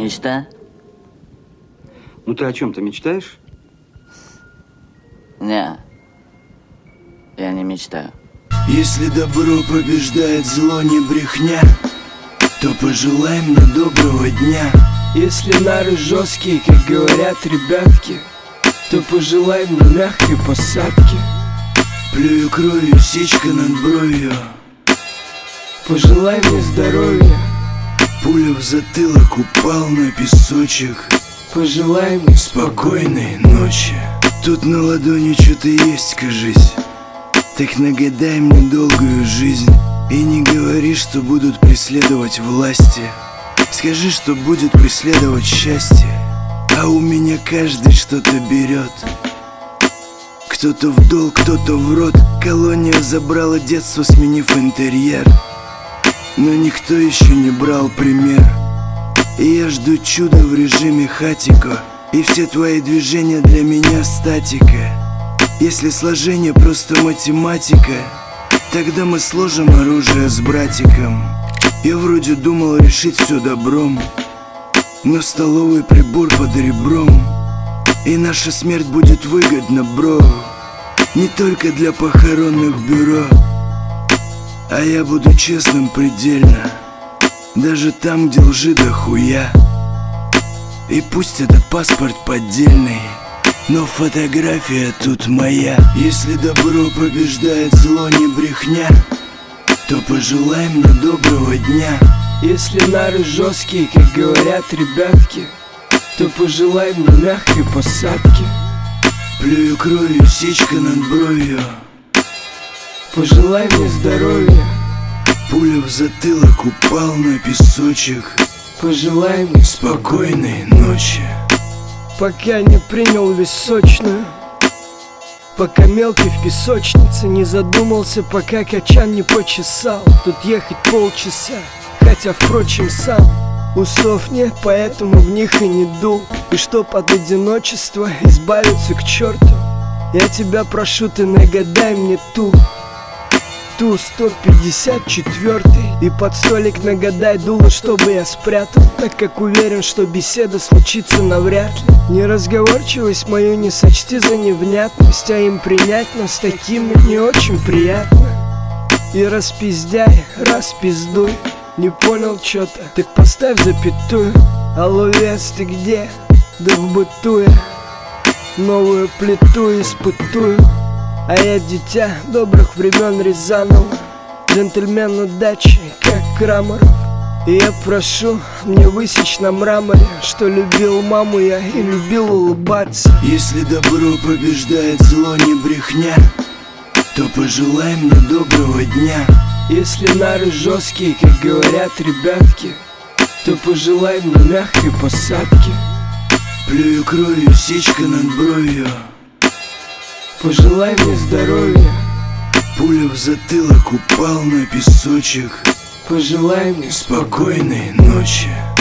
Мечта? Ну ты о чем-то мечтаешь? Не, я не мечтаю. Если добро побеждает зло, не брехня, то пожелай мне доброго дня. Если нары жесткие, как говорят ребятки, то пожелай мне мягкой посадки. Плюю кровью, сечка над бровью, пожелай мне здоровья. Пуля в затылок, упал на песочек, пожелай мне спокойной ночи. Тут на ладони что-то есть, кажись, так нагадай мне долгую жизнь. И не говори, что будут преследовать власти, скажи, что будет преследовать счастье. А у меня каждый что-то берет, кто-то в долг, кто-то в рот. Колония забрала детство, сменив интерьер, но никто еще не брал пример. И я жду чуда в режиме хатико, и все твои движения для меня статика. Если сложение просто математика, тогда мы сложим оружие с братиком. Я вроде думал решить все добром, но столовый прибор под ребром, и наша смерть будет выгодна, бро, не только для похоронных бюро. А я буду честным предельно, даже там, где лжи дохуя. И пусть этот паспорт поддельный, но фотография тут моя. Если добро побеждает зло, не брехня, то пожелай мне доброго дня. Если нары жесткие, как говорят ребятки, то пожелай мне мягкой посадки. Плюю кровью, сечка над бровью, пожелай мне здоровья. Пуля в затылок, упал на песочек, пожелай мне спокойной ночи. Пока не принял височную, пока мелкий в песочнице не задумался, пока качан не почесал. Тут ехать полчаса, хотя, впрочем, сам усов нет, поэтому в них и не дул. И чтоб от одиночества избавиться к черту, я тебя прошу, ты нагадай мне ту 154 и под столик нагадай дуло, чтобы я спрятал, так как уверен, что беседа случится навряд ли. Неразговорчивость мою не сочти за невнятность, а им принять нас такими не очень приятно. И распиздяй, распиздуй, не понял чё-то, так поставь запятую. Алло, вес, ты где? Да в быту я новую плиту испытую. А я дитя добрых времен Рязанова, джентльмен удачи, как Крамаров. И я прошу мне высечь на мраморе, что любил маму я и любил улыбаться. Если добро побеждает зло, не брехня, то пожелай мне доброго дня. Если нары жесткие, как говорят ребятки, то пожелай мне мягкой посадки. Плюю кровью, сечка над бровью, пожелай мне здоровья. Пуля в затылок, упал на песочек, пожелай мне спокойной ночи.